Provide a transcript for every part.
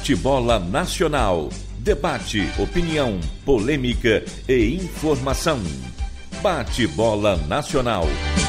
Bate-bola Nacional. Debate, opinião, polêmica e informação. Bate-bola Nacional.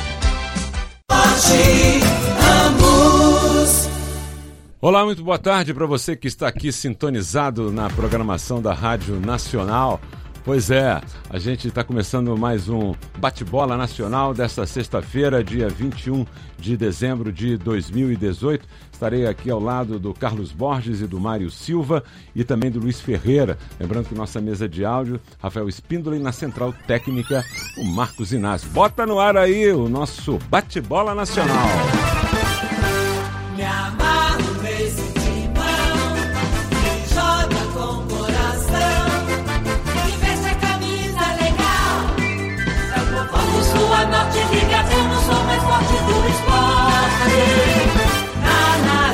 Olá, muito boa tarde para você que está aqui sintonizado na programação da Rádio Nacional. Pois é, a gente está começando mais um Bate-bola Nacional desta sexta-feira, dia 21 de dezembro de 2018. Estarei aqui ao lado do Carlos Borges e do Mário Silva e também do Luiz Ferreira. Lembrando que nossa mesa de áudio, Rafael Espíndola, e na central técnica, o Marcos Inácio. Bota no ar aí o nosso Bate-bola Nacional. Me amarro nesse timão, que joga com coração, que veste a camisa legal. É o povo do sul a norte, liga, eu não sou mais forte do esporte. Na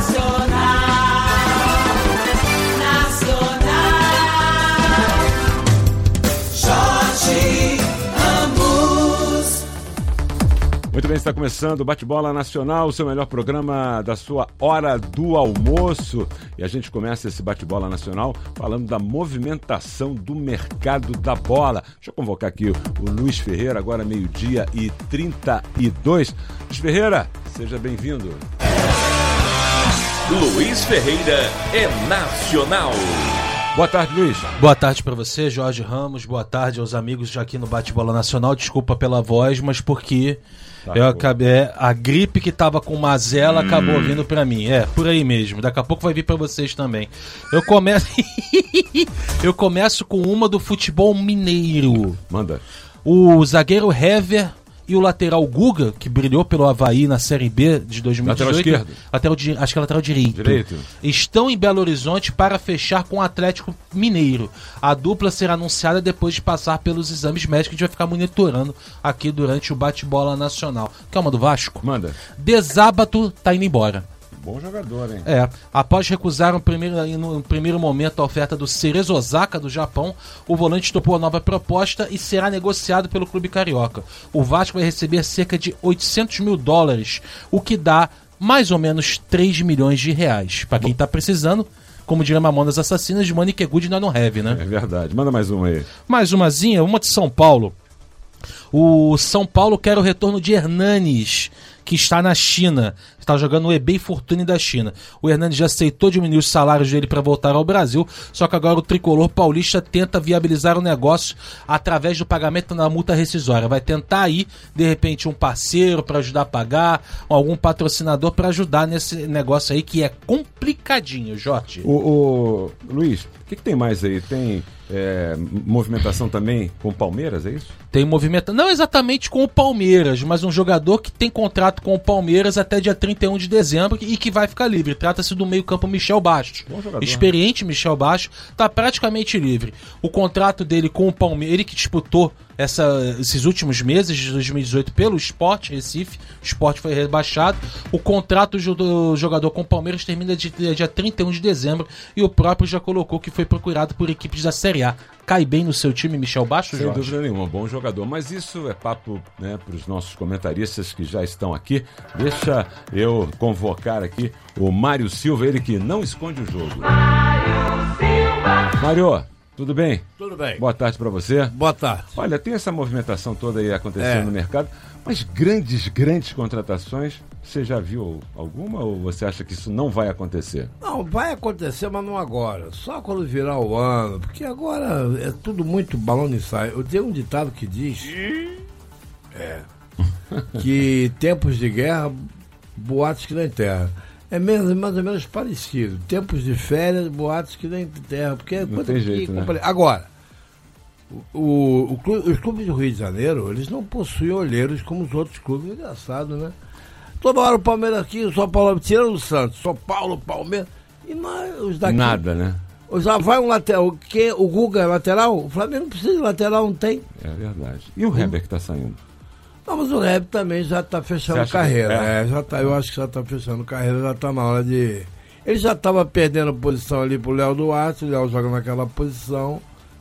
Jorge Ramos. Muito bem, está começando o Bate-bola Nacional, o seu melhor programa da sua hora do almoço. E a gente começa esse Bate-bola Nacional falando da movimentação do mercado da bola. Deixa eu convocar aqui o Luiz Ferreira, agora 12h32. Luiz Ferreira, seja bem-vindo. Luiz Ferreira é nacional. Boa tarde, Luiz. Boa tarde para você, Jorge Ramos. Boa tarde aos amigos já aqui no Bate-bola Nacional. Desculpa pela voz, mas porque eu acabei, a gripe que tava com mazela acabou vindo para mim. É, por aí mesmo. Daqui a pouco vai vir para vocês também. Eu começo com uma do futebol mineiro. Manda. O zagueiro Hever e o lateral Guga, que brilhou pelo Avaí na Série B de 2018. Lateral esquerdo? Acho que é lateral direito. Estão em Belo Horizonte para fechar com o Atlético Mineiro. A dupla será anunciada depois de passar pelos exames médicos que a gente vai ficar monitorando aqui durante o Bate-bola Nacional. Quer uma do Vasco? Manda. Desábato tá indo embora. Bom jogador, hein? Após recusar no primeiro momento a oferta do Cerezo Osaka do Japão, o volante topou a nova proposta e será negociado pelo clube carioca. O Vasco vai receber cerca de $800 mil, o que dá mais ou menos 3 milhões de reais. Para quem tá precisando, como diria Mamonas Assassinas, de money que é good não have, né? É verdade. Manda mais uma aí. Mais umazinha, uma de São Paulo. O São Paulo quer o retorno de Hernanes, que está na China. Está jogando no eBay Fortune da China. O Hernanes já aceitou diminuir os salários dele para voltar ao Brasil, só que agora o tricolor paulista tenta viabilizar o negócio através do pagamento da multa rescisória. Vai tentar aí, de repente, um parceiro para ajudar a pagar, algum patrocinador para ajudar nesse negócio aí que é complicadinho, Jorge. O Luiz, o que tem mais aí? Tem movimentação também com o Palmeiras, é isso? Tem movimentação, não exatamente com o Palmeiras, mas um jogador que tem contrato com o Palmeiras até dia 31 de dezembro e que vai ficar livre. Trata-se do meio-campo Michel Bastos. Experiente Michel Bastos, está praticamente livre. O contrato dele com o Palmeiras, ele que disputou esses últimos meses de 2018 pelo Sport Recife, o Sport foi rebaixado. O contrato do jogador com o Palmeiras termina dia 31 de dezembro e o próprio já colocou que foi procurado por equipes da Série A. Cai bem no seu time, Michel Bastos, Sem Jorge? dúvida nenhuma, bom jogador. Mas isso é papo, né, para os nossos comentaristas que já estão aqui. Deixa eu convocar aqui o Mário Silva, ele que não esconde o jogo. Mário, tudo bem? Tudo bem. Boa tarde para você. Boa tarde. Olha, tem essa movimentação toda aí acontecendo no mercado, mas grandes contratações, você já viu alguma ou você acha que isso não vai acontecer? Não, vai acontecer, mas não agora. Só quando virar o ano, porque agora é tudo muito balão de ensaio. Eu tenho um ditado que diz que tempos de guerra, boatos que nem terra. É mais ou menos parecido. Tempos de férias, boatos que nem terra. Porque não tem jeito, né? Agora, os clubes do Rio de Janeiro, eles não possuem olheiros como os outros clubes. Engraçado, né? Toda hora o Palmeiras aqui, o São Paulo, tirando o Santos, São Paulo, Palmeiras. E nós, os daqui. Nada, né? Já vai um lateral. O Guga é lateral? O Flamengo não precisa de lateral, não tem. É verdade. E o Heber que tá saindo? Não, mas o Heber também já está fechando carreira. Já tá, eu acho que já está fechando carreira, já está na hora de. Ele já estava perdendo posição ali pro Léo Duarte, o Léo joga naquela posição.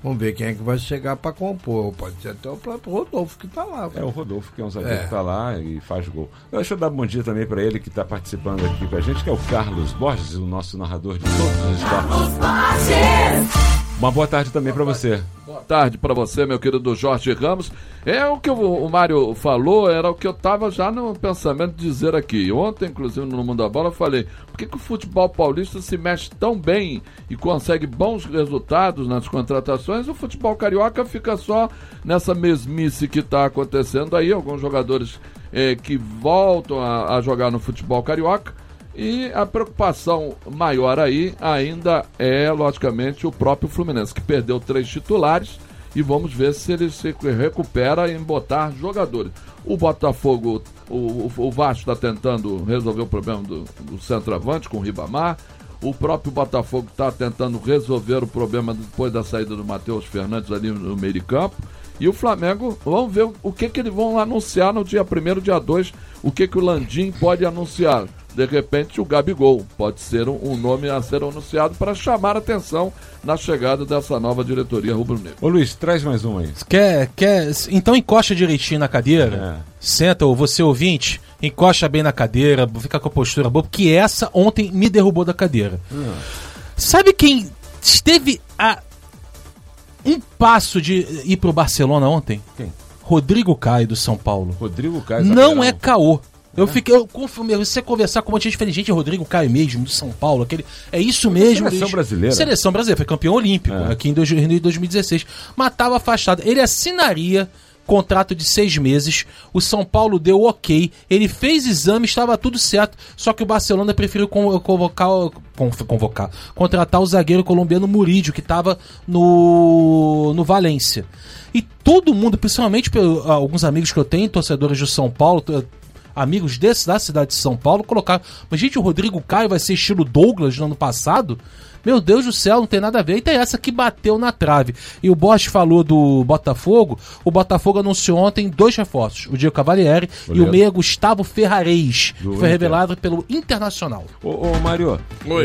Vamos ver quem é que vai chegar para compor. Pode ser até o próprio Rodolfo que está lá. É o Rodolfo, que é um zagueiro que está lá e faz gol. Deixa eu dar bom dia também para ele que está participando aqui com a gente, que é o Carlos Borges, o nosso narrador de todos os esportes. Uma boa tarde também para você. Boa tarde para você, meu querido Jorge Ramos. É o que o Mário falou, era o que eu estava já no pensamento de dizer aqui. Ontem, inclusive, no Mundo da Bola, eu falei: por que o futebol paulista se mexe tão bem e consegue bons resultados nas contratações? O futebol carioca fica só nessa mesmice que está acontecendo aí. Alguns jogadores que voltam a jogar no futebol carioca. E a preocupação maior aí ainda é, logicamente, o próprio Fluminense, que perdeu 3 titulares, e vamos ver se ele se recupera em botar jogadores. O Botafogo, o Vasco está tentando resolver o problema do centroavante com o Ribamar. O próprio Botafogo está tentando resolver o problema depois da saída do Matheus Fernandes ali no meio de campo. E o Flamengo, vamos ver o que eles vão anunciar no dia 1º, dia 2, o que o Landim pode anunciar. De repente, o Gabigol pode ser um nome a ser anunciado para chamar a atenção na chegada dessa nova diretoria rubro-negra. Ô Luiz, traz mais um aí. Então encosta direitinho na cadeira, senta, ou você ouvinte, encosta bem na cadeira, fica com a postura boa, porque essa ontem me derrubou da cadeira. Sabe quem esteve a um passo de ir pro Barcelona ontem? Quem? Rodrigo Caio, do São Paulo. Rodrigo Caio. Não é caô. Eu confirmei, você conversar com um monte de gente, falei, gente, Rodrigo Caio mesmo, do São Paulo, é isso mesmo. Seleção brasileira. Seleção brasileira, foi campeão olímpico aqui em 2016, mas estava afastado. Ele assinaria contrato de 6 meses, o São Paulo deu ok, ele fez exame, estava tudo certo, só que o Barcelona preferiu contratar o zagueiro colombiano Murillo, que estava no Valência. E todo mundo, principalmente alguns amigos que eu tenho, torcedores do São Paulo, amigos da cidade de São Paulo, colocaram, mas gente, o Rodrigo Caio vai ser estilo Douglas no ano passado? Meu Deus do céu, não tem nada a ver. E tem essa que bateu na trave. E o Bosch falou do Botafogo. O Botafogo anunciou ontem 2 reforços. O Diego Cavalieri e o meia Gustavo Ferrareis, que foi revelado pelo Internacional. Ô Mário,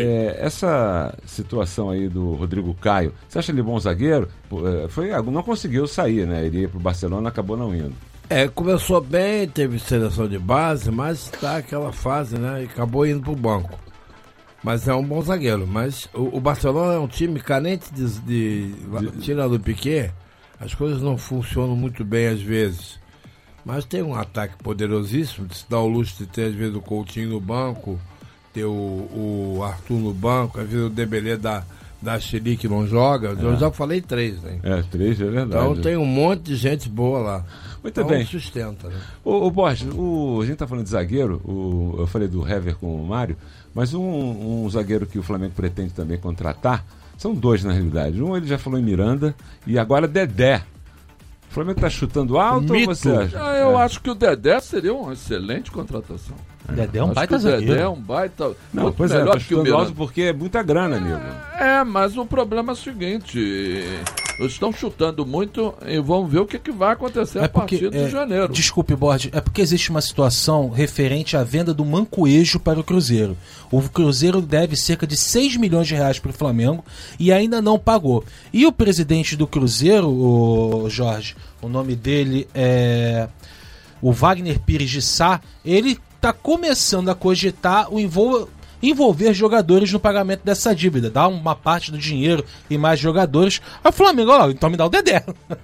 essa situação aí do Rodrigo Caio, você acha ele bom zagueiro? Não conseguiu sair, né? Ele ia pro Barcelona, acabou não indo. Começou bem, teve seleção de base, mas está aquela fase, né? E acabou indo pro banco. Mas é um bom zagueiro. Mas o Barcelona é um time carente de tirando o Piquet, as coisas não funcionam muito bem às vezes. Mas tem um ataque poderosíssimo, de se dar o luxo de ter às vezes o Coutinho no banco, ter o Arthur no banco, às vezes o Dembélé da Chile que não joga. Eu já falei 3, né? 3 é verdade. Então tem um monte de gente boa lá. Muito bem. Sustenta, né? Ô Borges, a gente tá falando de zagueiro, eu falei do Hever com o Mário, mas um zagueiro que o Flamengo pretende também contratar, são 2 na realidade. Um ele já falou em Miranda e agora Dedé. O Flamengo tá chutando alto ou você acha? Eu acho que o Dedé seria uma excelente contratação. Dedé é um baita zagueiro. Dedé é um baita... Não, pois melhor tá chutando alto porque é muita grana, amigo. Mas o problema é o seguinte... Eles estão chutando muito e vamos ver o que vai acontecer a partir de janeiro. Desculpe, Borges, é porque existe uma situação referente à venda do Mancoejo para o Cruzeiro. O Cruzeiro deve cerca de 6 milhões de reais para o Flamengo e ainda não pagou. E o presidente do Cruzeiro, o Jorge, o nome dele é o Wagner Pires de Sá, ele está começando a cogitar envolver jogadores no pagamento dessa dívida, dar uma parte do dinheiro e mais jogadores. Aí o Flamengo, então me dá o Dedé.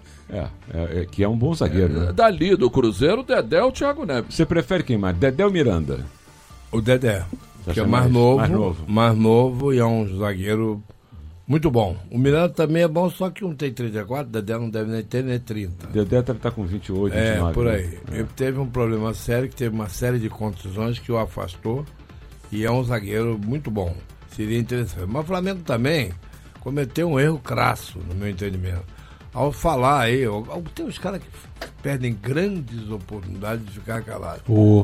Que é um bom zagueiro. Né? Dali do Cruzeiro, o Dedé é o Thiago Neves. Você prefere quem mais? Dedé ou Miranda? O Dedé, que é mais novo e é um zagueiro muito bom. O Miranda também é bom, só que um tem 34, o Dedé não deve nem ter nem 30. Dedé deve estar com 28, 29. Por aí. Ele teve um problema sério, que teve uma série de contusões que o afastou. E é um zagueiro muito bom. Seria interessante. Mas o Flamengo também cometeu um erro crasso, no meu entendimento. Ao falar aí, tem uns caras que perdem grandes oportunidades de ficar calados.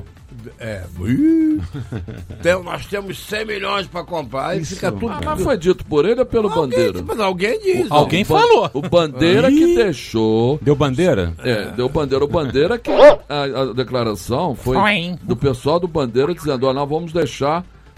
Nós temos 100 milhões para comprar. Aí fica tudo. Mas foi dito por ele ou pelo Bandeira? Mas alguém disse. Alguém falou. O Bandeira que deixou. Deu Bandeira? Deu Bandeira. O Bandeira que a declaração foi do pessoal do Bandeira dizendo: nós vamos deixar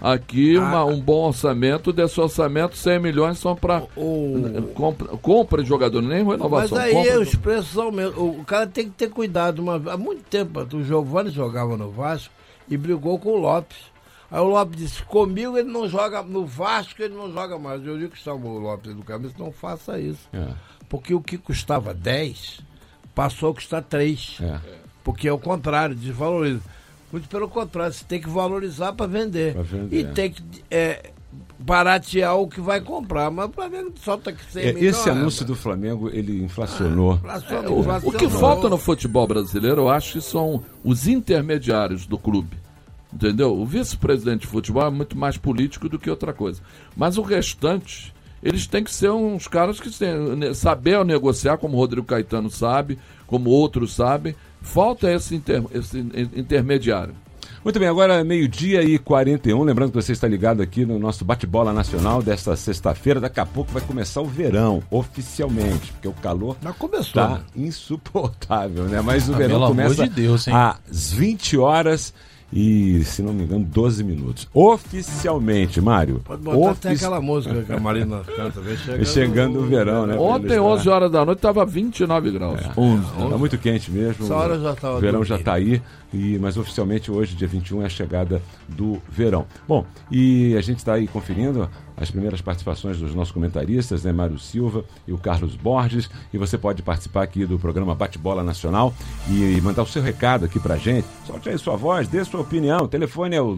aqui um bom orçamento, desse orçamento 100 milhões são para compra de jogador, nem renovação. Mas aí os preços são mesmo. O cara tem que ter cuidado. Há muito tempo o Giovani jogava no Vasco e brigou com o Lopes. Aí o Lopes disse, comigo ele não joga, no Vasco ele não joga mais. Eu digo que estava o Lopes do Cabeça, não faça isso. Porque o que custava 10 passou a custar 3. Porque é o contrário, desvaloriza. Muito pelo contrário, você tem que valorizar para vender. E tem que baratear o que vai comprar. Mas o Flamengo solta que 100 milhões. Esse anúncio do Flamengo, ele inflacionou. O que falta no futebol brasileiro, eu acho que são os intermediários do clube. Entendeu? O vice-presidente de futebol é muito mais político do que outra coisa. Mas o restante, eles têm que ser uns caras que saber negociar, como o Rodrigo Caetano sabe, como outros sabem. Falta esse intermediário. Muito bem, agora 12h41, lembrando que você está ligado aqui no nosso bate-bola nacional desta sexta-feira. Daqui a pouco vai começar o verão, oficialmente, porque o calor está insuportável, né? Mas o verão começa às 20 horas e, se não me engano, 12 minutos. Oficialmente, Mário. Pode botar até aquela música que a Marina canta. Chegando o verão, né? Ontem, 11 horas da noite, estava 29 graus. Está muito quente mesmo. Essa hora já tá o verão já está aí. Mas oficialmente hoje, dia 21, é a chegada do verão. Bom, e a gente está aí conferindo as primeiras participações dos nossos comentaristas, né, Mário Silva e o Carlos Borges, e você pode participar aqui do programa Bate-Bola Nacional e mandar o seu recado aqui pra gente. Solte aí sua voz, dê sua opinião. O telefone é o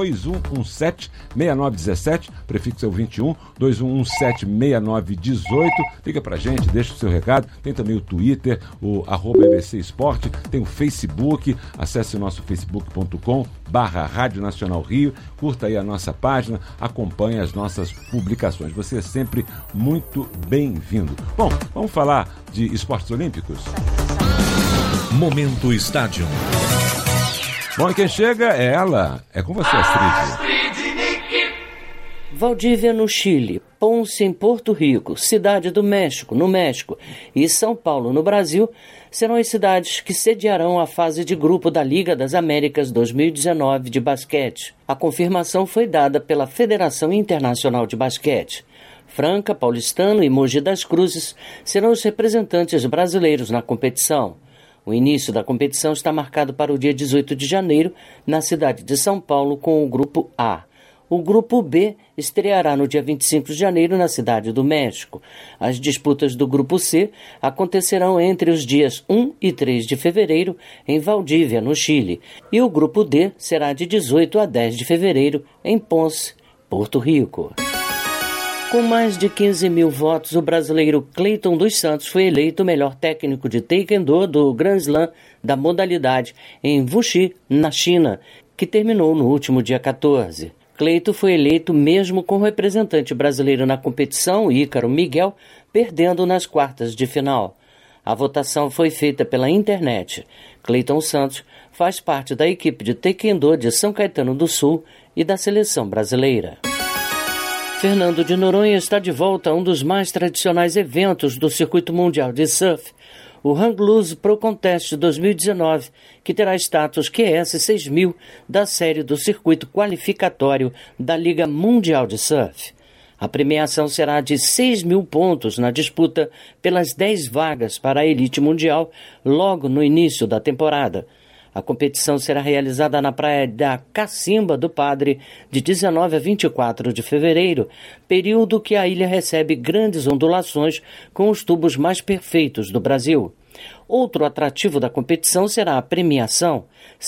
2117-6917, prefixo é o 21, 2117-6918. Liga pra gente, deixa o seu recado. Tem também o Twitter, o @EBC Esporte, tem o Facebook, acesse o nosso facebook.com/Rádio Nacional Rio, curta aí a nossa página, acompanhe as nossas publicações. Você é sempre muito bem-vindo. Bom, vamos falar de esportes olímpicos? Momento Estádio. Bom, e quem chega é ela. É com você, Astrid. Valdívia, no Chile, Ponce, em Porto Rico, Cidade do México, no México, e São Paulo, no Brasil, serão as cidades que sediarão a fase de grupo da Liga das Américas 2019 de basquete. A confirmação foi dada pela Federação Internacional de Basquete. Franca, Paulistano e Mogi das Cruzes serão os representantes brasileiros na competição. O início da competição está marcado para o dia 18 de janeiro, na cidade de São Paulo, com o Grupo A. O Grupo B estreará no dia 25 de janeiro na Cidade do México. As disputas do Grupo C acontecerão entre os dias 1 e 3 de fevereiro em Valdívia, no Chile. E o Grupo D será de 18 a 10 de fevereiro em Ponce, Porto Rico. Com mais de 15 mil votos, o brasileiro Cleiton dos Santos foi eleito o melhor técnico de taekwondo do Grand Slam da modalidade em Wuxi, na China, que terminou no último dia 14. Cleito foi eleito mesmo com o representante brasileiro na competição, Ícaro Miguel, perdendo nas quartas de final. A votação foi feita pela internet. Cleiton Santos faz parte da equipe de taekwondo de São Caetano do Sul e da seleção brasileira. Fernando de Noronha está de volta a um dos mais tradicionais eventos do circuito mundial de surf, o Hang Loose Pro Contest 2019, que terá status QS 6000 da série do circuito qualificatório da Liga Mundial de Surf. A premiação será de 6.000 pontos na disputa pelas 10 vagas para a elite mundial logo no início da temporada. A competição será realizada na praia da Cacimba do Padre de 19 a 24 de fevereiro, período que a ilha recebe grandes ondulações com os tubos mais perfeitos do Brasil. Outro atrativo da competição será a premiação,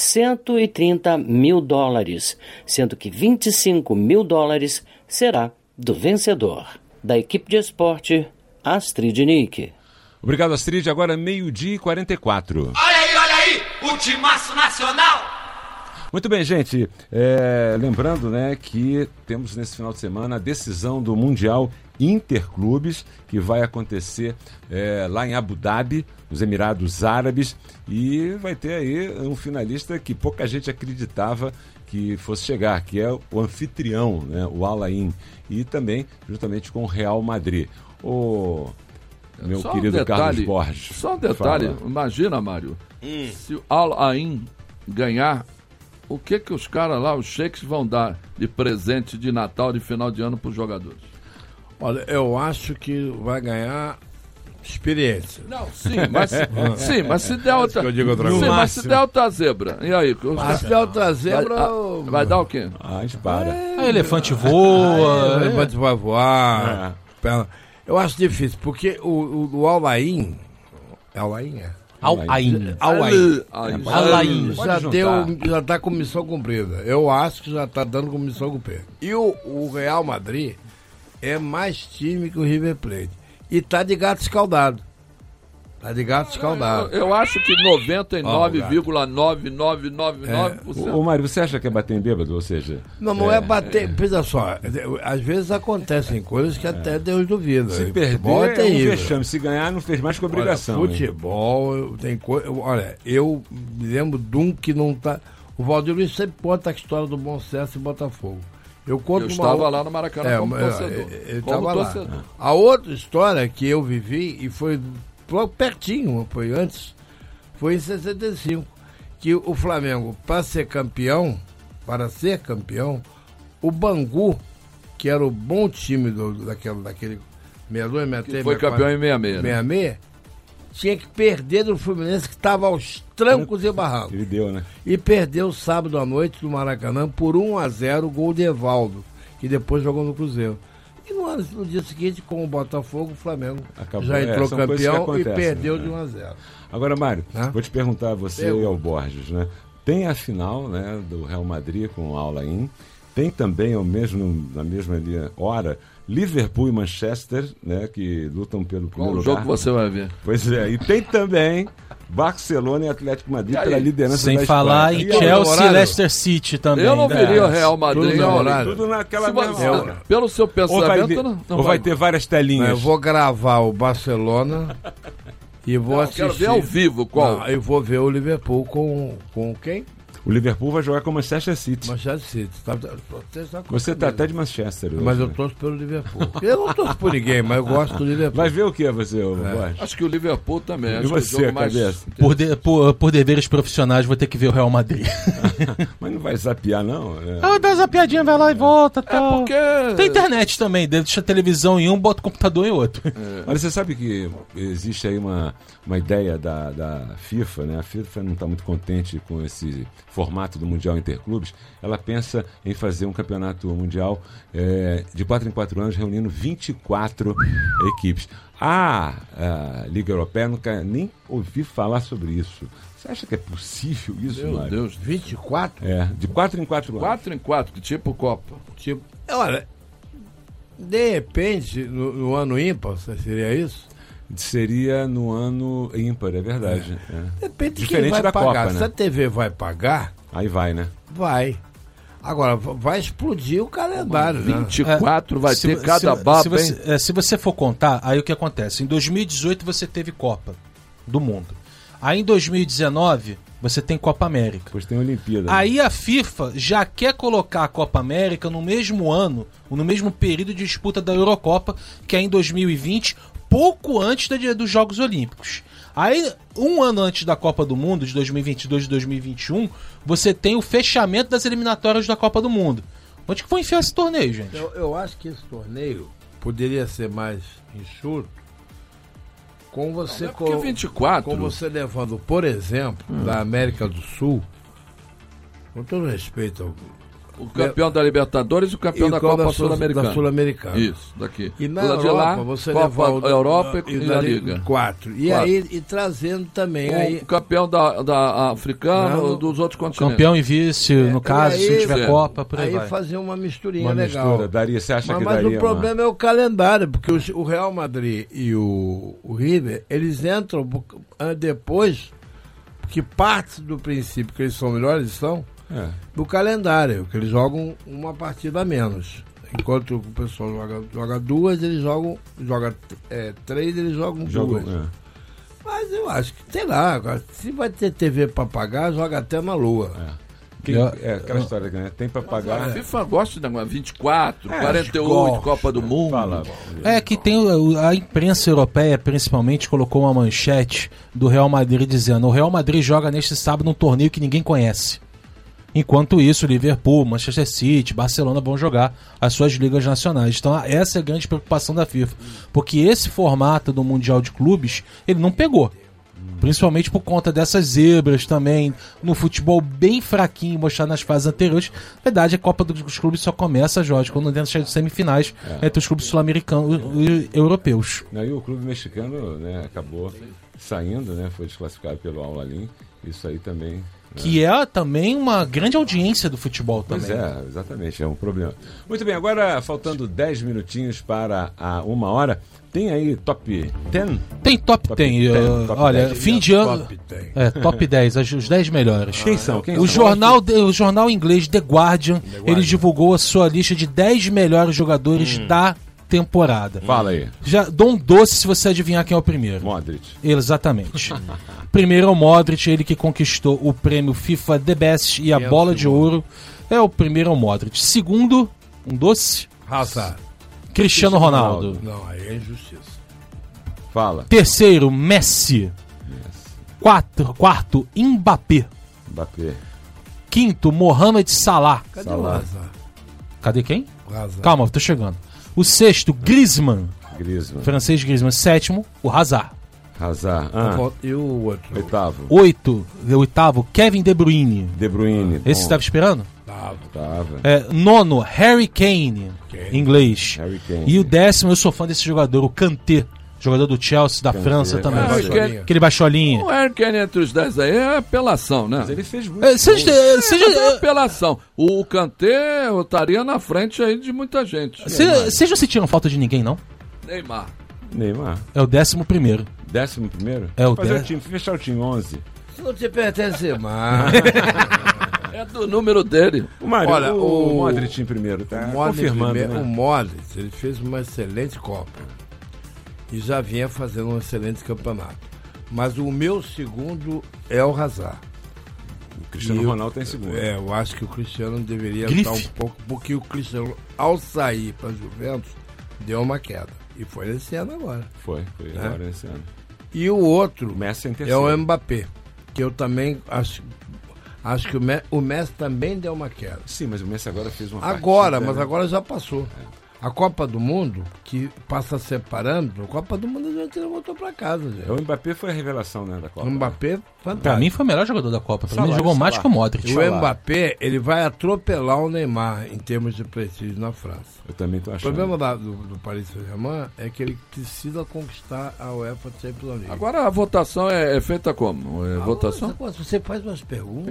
$130 mil, sendo que $25 mil será do vencedor. Da equipe de esporte, Astrid Nick. Obrigado, Astrid. Agora 12h44. Olha aí, o timaço nacional! Muito bem, gente. Lembrando, né, que temos nesse final de semana a decisão do Mundial Interclubes, que vai acontecer lá em Abu Dhabi, nos Emirados Árabes, e vai ter aí um finalista que pouca gente acreditava que fosse chegar, que é o anfitrião, né, o Al Ain, e também juntamente com o Real Madrid. O meu querido Carlos Borges. Só um detalhe, imagina, Mário, se o Al Ain ganhar o que os caras lá, os sheiks, vão dar de presente de Natal, de final de ano para os jogadores? Olha, eu acho que vai ganhar experiência. Não, mas se der outra, eu digo outra sim, coisa. mas se der outra zebra, e aí? Mas se der outra zebra... Vai dar o quê? Ah, espada. Elefante voa. O elefante vai voar. Eu acho difícil, porque o Al-Ain... Al-Ain é? Al-Ain. Al-Ain Pode já está com missão cumprida. Eu acho que já está dando com missão cumprida. E o Real Madrid é mais time que o River Plate. E tá de gato escaldado. Eu acho que 99,9999%. Ô Mário, você acha que é bater em bêbado? Ou seja... Não é bater... Pensa só, às vezes acontecem coisas que até Deus duvida. Se Futebol perder, é um terrível. vexame. Se ganhar, não fez mais que obrigação. Olha, futebol, tem coisa... Olha, eu me lembro de um que não tá... O Valdir Luiz sempre conta a história do Bom Sucesso e Botafogo. Eu estava lá no Maracanã como torcedor. Ele estava lá. A outra história que eu vivi, e foi pertinho, foi antes, foi em 65, que o Flamengo, para ser campeão, o Bangu, que era o bom time daquele 62, 63, foi campeão em 66. 66, tinha que perder do Fluminense, que estava aos trancos e barrancos. Ele deu, né? E perdeu sábado à noite no Maracanã por 1-0, gol de Evaldo, que depois jogou no Cruzeiro. E no dia seguinte, com o Botafogo, o Flamengo já entrou campeão e perdeu de 1-0. Agora, Mário, vou te perguntar a você e ao Borges, né? Tem a final, né, do Real Madrid com o Al-Ain, tem também na mesma hora Liverpool e Manchester, né, que lutam pelo primeiro lugar. Qual jogo você vai ver? Pois é, e tem também Barcelona e Atlético Madrid pela liderança da Sem falar Espanha. em Chelsea e Leicester City também. Eu não veria o Real Madrid. Tudo naquela mesma hora. Pelo seu pensamento, ou vai ter várias telinhas. Eu vou gravar o Barcelona e vou assistir. Quero ver ao vivo qual. Eu vou ver o Liverpool com quem? O Liverpool vai jogar com o Manchester City. Manchester City. Você tá até de Manchester hoje. Mas eu torço pelo Liverpool. Eu não torço por ninguém, mas eu gosto do Liverpool. Vai ver o que você, Borges? Acho que o Liverpool também. E você, cabeça? Por deveres profissionais, vou ter que ver o Real Madrid. Mas não vai zapear, não? Dá uma zapeadinha, vai lá e volta. Tal. Porque... Tem internet também. Deixa a televisão em um, bota o computador em outro. Olha, você sabe que existe aí uma ideia da FIFA, né? A FIFA não está muito contente com esse formato do Mundial Interclubes. Ela pensa em fazer um campeonato mundial de 4 em 4 anos, reunindo 24 equipes. A Liga Europeia nunca nem ouvi falar sobre isso. Você acha que é possível isso, Meu Mário? Deus, 24? De 4 em 4 anos. 4 em 4, tipo Copa. Olha, de repente, no ano ímpar, seria isso? Seria no ano ímpar, é verdade. Depende de diferente quem vai da pagar. Copa, Se né? a TV vai pagar, Aí vai, né? vai. Agora, vai explodir o calendário, né? 24 vai ter cada baba, hein? Se você for contar, aí o que acontece? Em 2018 você teve Copa do Mundo. Aí em 2019 você tem Copa América. Depois tem Olimpíada. Aí a FIFA já quer colocar a Copa América no mesmo ano, no mesmo período de disputa da Eurocopa, que é em 2020, pouco antes dos Jogos Olímpicos. Aí, um ano antes da Copa do Mundo, de 2022 e 2021, você tem o fechamento das eliminatórias da Copa do Mundo. Onde que foi enfiar esse torneio, gente? Eu acho que esse torneio poderia ser mais enxuto com você... Não é porque 24... Com você levando, por exemplo, da América do Sul, com todo respeito... O campeão da Libertadores e o campeão da Copa Sul-Americana. Da Sul-Americana. Isso, daqui. E na Europa, de lá, você Copa leva a Europa e a Liga. 4. E aí, trazendo também... O campeão da africano dos outros continentes. Campeão e vice, no caso, aí, se não tiver Copa, por aí vai. Aí fazer uma misturinha Uma legal. mistura, daria, você acha que mas daria? O problema é o calendário, porque o Real Madrid e o River, eles entram depois, porque parte do princípio que eles são melhores, do calendário, que eles jogam uma partida a menos. Enquanto o pessoal joga duas, eles jogam 3, eles jogam 2. Mas eu acho que, sei lá, agora, se vai ter TV para pagar, joga até na Lua. Aquela história, né? Tem para pagar. A FIFA gosta de 24, 48, Copa do Mundo. Que tem a imprensa europeia, principalmente, colocou uma manchete do Real Madrid dizendo: o Real Madrid joga neste sábado um torneio que ninguém conhece. Enquanto isso, Liverpool, Manchester City, Barcelona vão jogar as suas ligas nacionais. Então essa é a grande preocupação da FIFA. Porque esse formato do Mundial de Clubes, ele não pegou. Principalmente por conta dessas zebras também, no futebol bem fraquinho mostrado nas fases anteriores. Na verdade, a Copa dos Clubes só começa, Jorge, quando dentro de semifinais entre os clubes sul-americanos e europeus. E o clube mexicano, né, acabou saindo, né, foi desclassificado pelo Al-Ahly. Isso aí também... Que é também uma grande audiência do futebol também. Pois é, exatamente, é um problema. Muito bem, agora faltando 10 minutinhos para a 1h, tem aí top 10? Tem top 10. Olha, 10, fim de ano... top 10, os 10 melhores. Quem são? O jornal inglês The Guardian, ele divulgou a sua lista de 10 melhores jogadores da temporada. Fala aí. Já dou um doce se você adivinhar quem é o primeiro. Modric. Exatamente. Primeiro é o Modric, ele que conquistou o prêmio FIFA The Best e a bola de ouro. O primeiro é o Modric. Segundo, um doce. Hazard. Cristiano Ronaldo. Não, aí é injustiça. Fala. Terceiro, Messi. Quarto, Mbappé. Quinto, Mohamed Salah. Cadê o Hazard? Cadê quem? Hazard. Calma, tô chegando. O sexto, Griezmann. Francês Griezmann. Sétimo, o Hazard. E o outro? Oitavo, Kevin De Bruyne. Esse você estava esperando? Tava. Nono, Harry Kane. Inglês. Harry Kane. E o 10º, eu sou fã desse jogador, o Kanté. Jogador do Chelsea, da França também. Aquele baixolinha. O Harry Kane entre os 10 aí é apelação, né? Mas ele fez muito. É apelação. O Kanté estaria na frente aí de muita gente. Vocês não sentiram falta de ninguém, não? Neymar. É o 11º. 11º? É o Fazer 10. o time, fechar o time 11. Isso não te pertence mais. É do número dele. Olha, o Modric em primeiro, tá confirmando, né? O Modric, ele fez uma excelente Copa. E já vinha fazendo um excelente campeonato. Mas o meu segundo é o Hazard. O Cristiano Ronaldo está em segundo. Eu acho que o Cristiano deveria estar um pouco... Porque o Cristiano, ao sair para a Juventus, deu uma queda. E foi nesse ano agora. Foi agora nesse ano. E o outro Messi é o Mbappé. Que eu também acho que o Messi também deu uma queda. Sim, mas o Messi agora fez uma Agora já passou. A Copa do Mundo, que passa a ser parâmetro, a Copa do Mundo a gente não voltou pra casa, gente. O Mbappé foi a revelação, né, da Copa. O Mbappé, fantástico. Pra mim foi o melhor jogador da Copa. Pra mim ele jogou mais que o Modric. O Mbappé, ele vai atropelar o Neymar em termos de prestígio na França. Eu também tô achando. O problema do Paris Saint-Germain é que ele precisa conquistar a UEFA Champions League. Agora a votação é feita como? Votação? Você faz umas perguntas.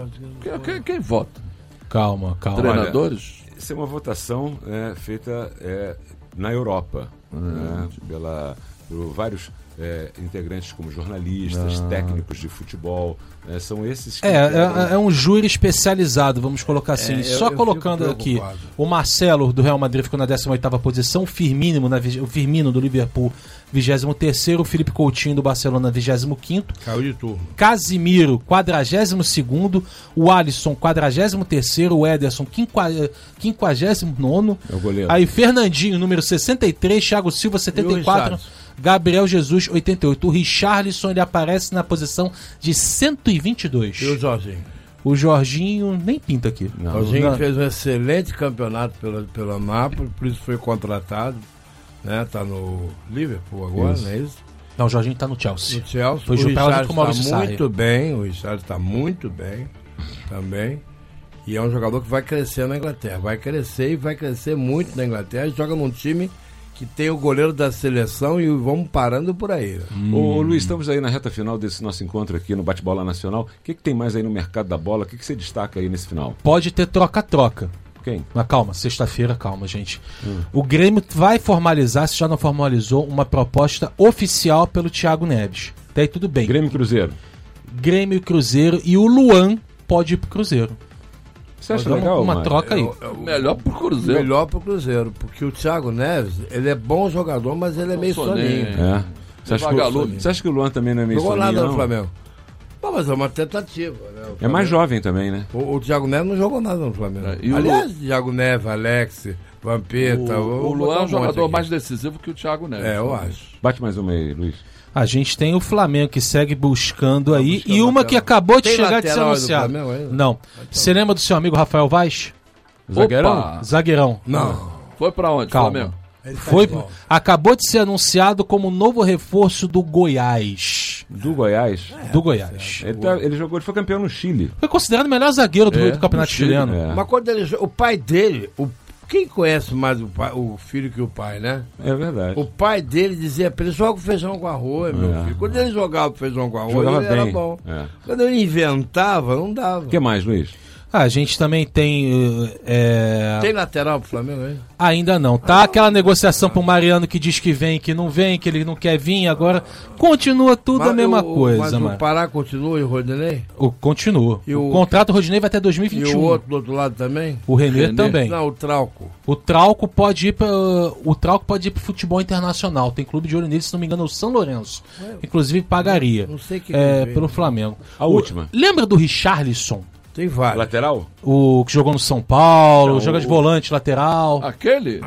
Quem vota? Calma. Treinadores? Olha, isso é uma votação feita na Europa, né, por vários integrantes como jornalistas, técnicos de futebol, são esses que... É um júri especializado, vamos colocar assim. Só colocando aqui, o Marcelo do Real Madrid ficou na 18ª posição, o Firmino do Liverpool 23º, o Felipe Coutinho do Barcelona 25º, caiu de turno. Casimiro 42º, o Alisson 43º, o Ederson 59º, é o goleiro. Aí Fernandinho número 63, Thiago Silva 74, Gabriel Jesus 88. O Richarlison ele aparece na posição de 122. E o Jorginho? O Jorginho nem pinta aqui. O Jorginho fez um excelente campeonato pela Nápoles, por isso foi contratado, né? Tá no Liverpool agora, não é isso? Não, o Jorginho tá no Chelsea. No Chelsea. Foi o Richarlison está muito bem, o Richarlison está muito bem também. E é um jogador que vai crescer na Inglaterra. Vai crescer e vai crescer muito na Inglaterra. Joga num time que tem o goleiro da seleção e vamos parando por aí. Ô Luiz, estamos aí na reta final desse nosso encontro aqui no Bate-Bola Nacional. O que tem mais aí no mercado da bola? O que você destaca aí nesse final? Pode ter troca-troca. Quem? Mas calma, sexta-feira, calma, gente. O Grêmio vai formalizar, se já não formalizou, uma proposta oficial pelo Thiago Neves. Daí tudo bem. Grêmio e Cruzeiro. Grêmio e Cruzeiro, e o Luan pode ir pro Cruzeiro. Você acha legal, uma troca aí? Melhor pro Cruzeiro. Melhor pro Cruzeiro, porque o Thiago Neves, ele é bom jogador, mas ele é meio soninho. Você acha que o Luan também não é meio soninho? Não jogou nada no Flamengo. Mas é uma tentativa, né? É mais jovem também, né? O Thiago Neves não jogou nada no Flamengo. Aliás, Thiago Neves, Alex, Vampeta. O Luan é um jogador mais decisivo que o Thiago Neves. Eu acho. Bate mais uma aí, Luiz. A gente tem o Flamengo que segue buscando aí e uma que acabou de chegar de ser anunciada. Não. Você lembra do seu amigo Rafael Vaz? Zagueirão? Zagueirão. Não. Foi pra onde, Calma. Flamengo? Acabou de ser anunciado como novo reforço do Goiás. Do Goiás? Do Goiás. Ele foi campeão no Chile. Foi considerado o melhor zagueiro do campeonato chileno. Mas quando o pai dele, quem conhece mais o filho que o pai, né? É verdade. O pai dele dizia pra ele: joga o feijão com arroz, meu filho. Quando ele jogava o feijão com arroz, ele era bom. Quando ele inventava, não dava. O que mais, Luiz? A gente também tem... Tem lateral pro Flamengo aí? Ainda não. Tá aquela negociação pro Mariano que diz que vem, que não vem, que ele não quer vir. Agora continua tudo a mesma coisa, mas o Pará continua e o Rodinei? Continua. O contrato do Rodinei vai até 2021. E o outro do outro lado também? O René também. Não, o Trauco. O Trauco pode ir pro futebol internacional. Tem clube de olho nele, se não me engano, é o São Lourenço. Inclusive pagaria. Não sei pelo Flamengo. A última. Lembra do Richarlison? Tem vários. Lateral? O que jogou no São Paulo, joga de volante, lateral. Aquele?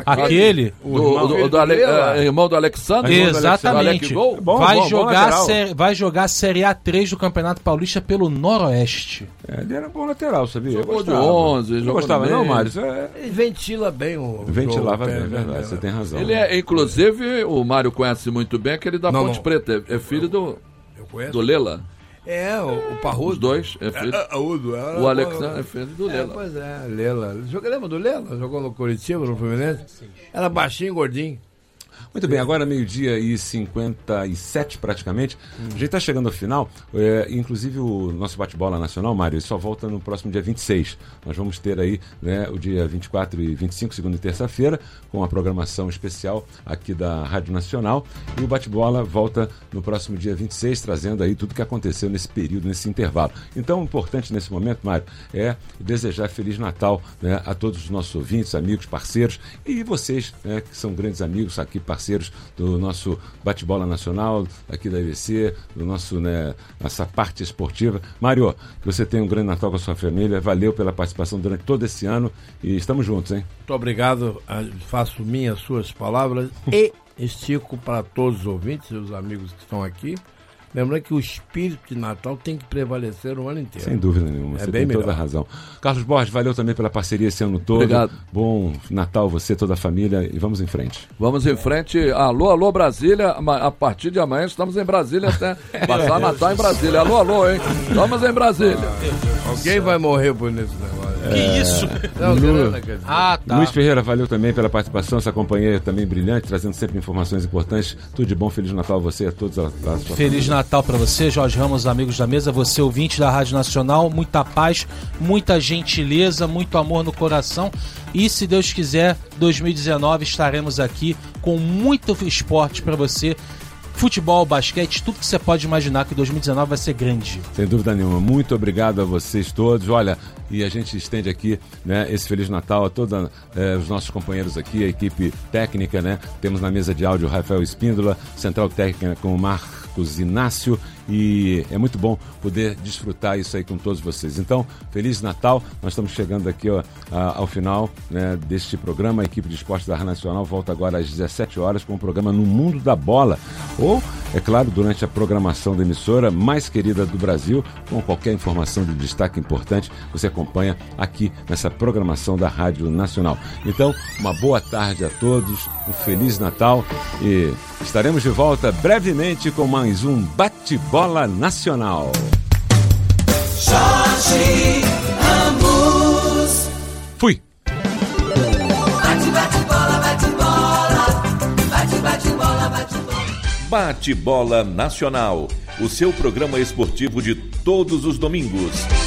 Irmão do Alexandre? Exatamente. Vai jogar a Série A3 do Campeonato Paulista pelo Noroeste. Ele era bom lateral, sabia? Jogou de 11. Não gostava não, Mário? Ele ventila bem o Ventilava bem, é verdade. Você tem razão. Ele inclusive, o Mário conhece muito bem, aquele da Ponte Preta. É filho do Lela. O Parrudo. Os dois é filho. O Alexandre é filho do Lela. Pois é, Lela. Lembra do Lela? Jogou no Curitiba, no Fluminense? Era baixinho, gordinho. Muito bem, agora 12h57 praticamente. A gente está chegando ao final. Inclusive o nosso bate-bola nacional, Mário, só volta no próximo dia 26. Nós vamos ter aí o dia 24 e 25, segunda e terça-feira, com a programação especial aqui da Rádio Nacional. E o bate-bola volta no próximo dia 26, trazendo aí tudo que aconteceu nesse período, nesse intervalo. Então, o importante nesse momento, Mário, é desejar Feliz Natal a todos os nossos ouvintes, amigos, parceiros e vocês, que são grandes amigos aqui, parceiros do nosso bate-bola nacional, aqui da IBC, do nosso, nossa parte esportiva. Mário, que você tenha um grande Natal com a sua família, valeu pela participação durante todo esse ano e estamos juntos, hein? Muito obrigado, faço minhas suas palavras e estico para todos os ouvintes e os amigos que estão aqui. Lembrando que o espírito de Natal tem que prevalecer o ano inteiro. Sem dúvida nenhuma, você tem toda a razão. Carlos Borges, valeu também pela parceria esse ano todo. Obrigado. Bom Natal você, toda a família, e vamos em frente. Vamos em frente. Alô, Brasília. A partir de amanhã estamos em Brasília até passar Natal em Brasília. Alô, hein? Estamos em Brasília. Alguém vai morrer por nesse negócio. Que isso? Tá. Luiz Ferreira, valeu também pela participação, essa companhia também brilhante, trazendo sempre informações importantes. Tudo de bom, Feliz Natal a você e a todos. Feliz Natal para você, Jorge Ramos, amigos da mesa, você ouvinte da Rádio Nacional, muita paz, muita gentileza, muito amor no coração e, se Deus quiser, 2019 estaremos aqui com muito esporte para você. Futebol, basquete, tudo que você pode imaginar que 2019 vai ser grande. Sem dúvida nenhuma. Muito obrigado a vocês todos. Olha, e a gente estende aqui esse Feliz Natal a todos os nossos companheiros aqui, a equipe técnica, Temos na mesa de áudio o Rafael Espíndola, central técnica com o Marcos Inácio, e é muito bom poder desfrutar isso aí com todos vocês. Então, Feliz Natal. Nós estamos chegando aqui ao final deste programa. A equipe de esportes da Rádio Nacional volta agora às 17 horas com o programa No Mundo da Bola. Ou, é claro, durante a programação da emissora mais querida do Brasil, com qualquer informação de destaque importante, você acompanha aqui nessa programação da Rádio Nacional. Então, uma boa tarde a todos, um Feliz Natal e estaremos de volta brevemente com mais um Bate-Bola Nacional. Jorge Ramos. Fui! Bate-bola, bate-bola. Bate-bola, bate-bola. Bate-Bola Nacional, o seu programa esportivo de todos os domingos.